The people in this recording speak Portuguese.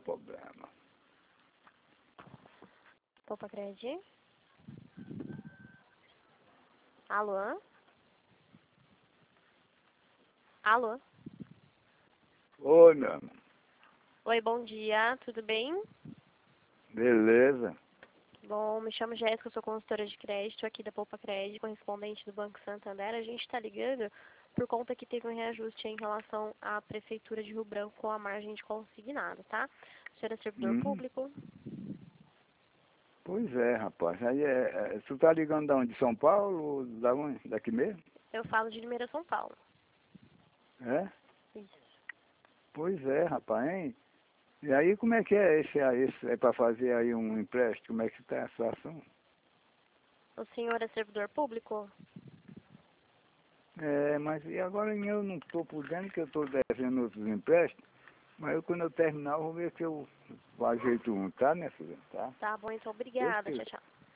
problema. Poupa Crédito. Alô? Alô? Oi, meu irmão. Oi, bom dia, tudo bem? Beleza? Bom, me chamo Jéssica, sou consultora de crédito aqui da Poupa Crédito, correspondente do Banco Santander. A gente está ligando por conta que teve um reajuste em relação à Prefeitura de Rio Branco com a margem de consignado, tá? O senhor é servidor público? Pois é, rapaz. Aí tu tá ligando da onde? De São Paulo ou da onde? Daqui mesmo? Eu falo de Limeira, São Paulo. É? Isso. Pois é, rapaz, hein? E aí como é que é esse é para fazer aí um empréstimo? Como é que tá a situação? O senhor é servidor público? É, mas e agora eu não estou podendo, que eu estou devendo outros empréstimos, mas quando eu terminar eu vou ver se eu ajeito um, tá, minha filha? Tá? Tá bom, então Deus obrigada. Tchau, quiser. tchau.